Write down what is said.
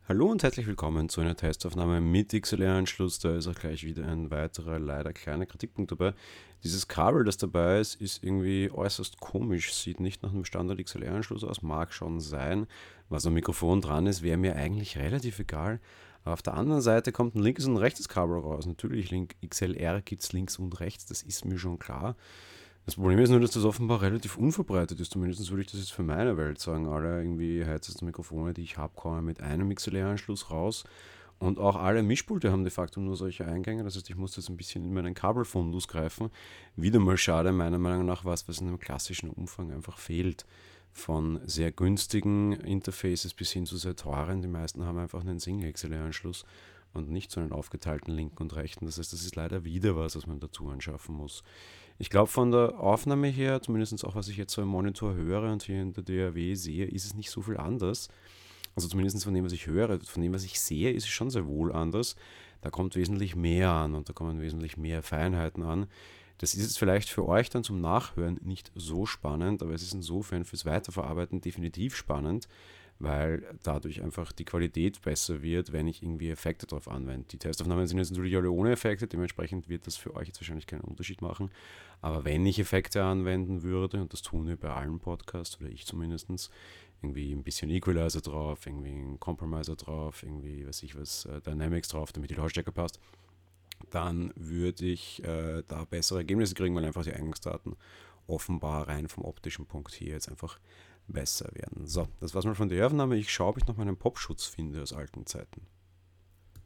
Hallo und herzlich willkommen zu einer Testaufnahme mit XLR-Anschluss. Da ist auch gleich wieder ein weiterer, leider kleiner Kritikpunkt dabei. Dieses Kabel, das dabei ist irgendwie äußerst komisch. Sieht nicht nach einem Standard XLR-Anschluss aus, mag schon sein. Was am Mikrofon dran ist, wäre mir eigentlich relativ egal. Aber auf der anderen Seite kommt ein linkes und ein rechtes Kabel raus. Natürlich, XLR gibt es links und rechts, das ist mir schon klar. Das Problem ist nur, dass das offenbar relativ unverbreitet ist. Zumindest würde ich das jetzt für meine Welt sagen. Alle irgendwie Headset-Mikrofone, die ich habe, kommen mit einem XLR-Anschluss raus. Und auch alle Mischpulte haben de facto nur solche Eingänge. Das heißt, ich muss jetzt ein bisschen in meinen Kabelfundus greifen. Wieder mal schade, meiner Meinung nach, was in einem klassischen Umfang einfach fehlt. Von sehr günstigen Interfaces bis hin zu sehr teuren. Die meisten haben einfach einen Single-XLR-Anschluss und nicht so einen aufgeteilten linken und rechten. Das heißt, das ist leider wieder was man dazu anschaffen muss. Ich glaube, von der Aufnahme her, zumindest auch was ich jetzt so im Monitor höre und hier in der DAW sehe, ist es nicht so viel anders. Also zumindest von dem, was ich höre, von dem, was ich sehe, ist es schon sehr wohl anders. Da kommt wesentlich mehr an und da kommen wesentlich mehr Feinheiten an. Das ist jetzt vielleicht für euch dann zum Nachhören nicht so spannend, aber es ist insofern fürs Weiterverarbeiten definitiv spannend, weil dadurch einfach die Qualität besser wird, wenn ich irgendwie Effekte drauf anwende. Die Testaufnahmen sind jetzt natürlich alle ohne Effekte, dementsprechend wird das für euch jetzt wahrscheinlich keinen Unterschied machen. Aber wenn ich Effekte anwenden würde, und das tun wir bei allen Podcasts, oder ich zumindest, irgendwie ein bisschen Equalizer drauf, irgendwie ein Compromiser drauf, irgendwie, Dynamics drauf, damit die Lautstärke passt, dann würde ich da bessere Ergebnisse kriegen, weil einfach die Eingangsdaten offenbar rein vom optischen Punkt hier jetzt einfach besser werden. So, das war's mal von der Aufnahme. Ich schaue, ob ich noch meinen Popschutz finde aus alten Zeiten.